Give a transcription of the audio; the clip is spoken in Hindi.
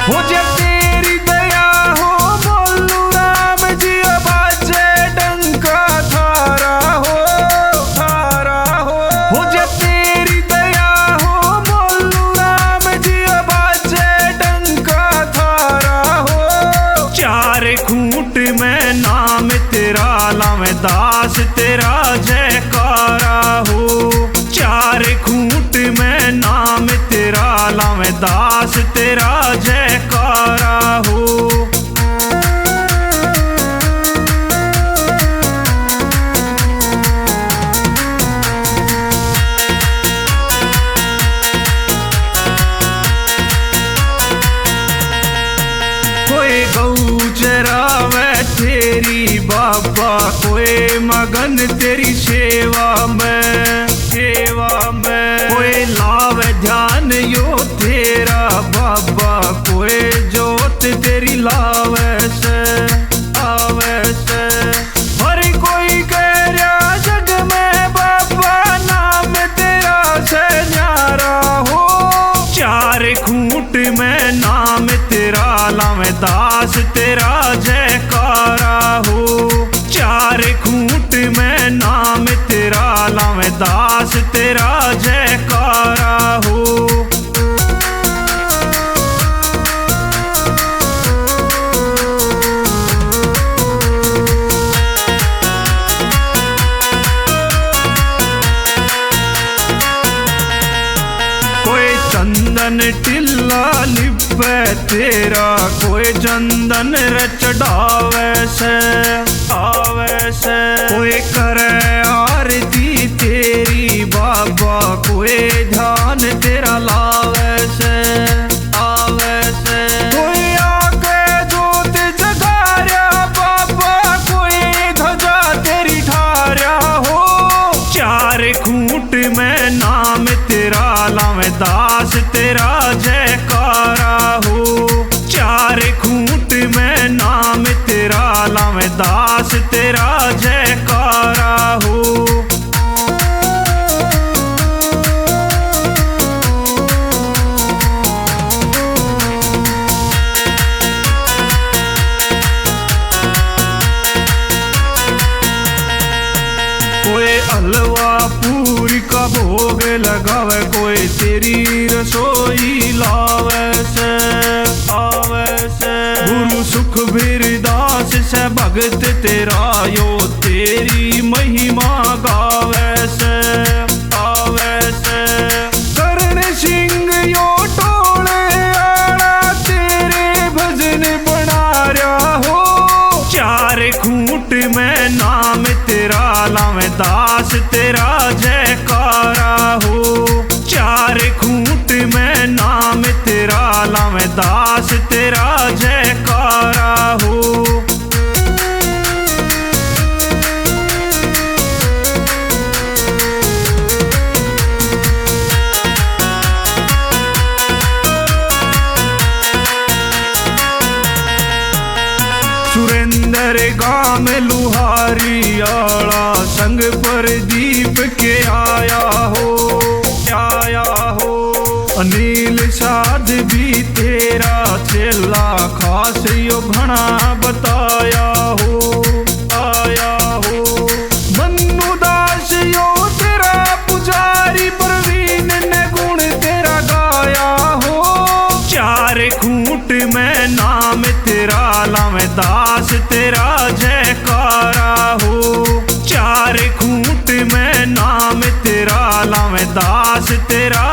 हो जे तेरी दया हो बोलू राम जी बाजे डंका थारा हो जे तेरी दया हो बोलू राम जी बाजे डंका थारा हो। चार खूंट में नाम तेरा लावे दास तेरा जयकारा हो। चार खूंट में नाम तेरा लावे दास तेरा जयकारा हो। कोई गऊ चरावे तेरी बाबा कोई मगन तेरी सेवा में कोई लावे ध्यान यो तेरा बाबा कोई जोत तेरी लावे से हर कोई कह रहा जग में बाबा नाम तेरा से न्यारा हो। चार खूंट में नाम तेरा लावे दास तेरा जयकारा हो। चार खूंट में नाम तेरा लावे दास तेरा जयकारा हो। कोई चंदन टिल्ला लिपे तेरा कोई चंदन रचडावे से कोई करे आरती तेरी बाबा कोई ध्यान तेरा लावे से कोई आके जोत जगाया बाबा कोई ध्वजा तेरी ठार्या हो। चार खूंट में नाम तेरा लावे दास तेरा जयकारा हो। चार खूंट में नाम तेरा लावे दास तेरा जयकारा हो। कोई हलवा पूरी का भोग लगावे कोई तेरी रसोई लावे से गुरु सुखबीर दास से भगत तेरा यो तेरी महिमा गावे से करण सिंह यो टोले आड़ा तेरे भजन बना रहा हो। चार खूंट में नाम तेरा लावे दास तेरा जयकारा हो। चार खूंट में नाम तेरा लावे दास तेरा जयकारा हो। सुरेंद्र गांव में लुहारी आला संग प्रदीप के आया हो। अनिल साध भी तेरा चेला खास यो घना बताया हो। मन्नू दास यो तेरा पुजारी प्रवीण ने गुण तेरा गाया हो। चार खूंट में नाम तेरा लावे दास तेरा जयकारा हो। चार खूंट में नाम तेरा लावे दास तेरा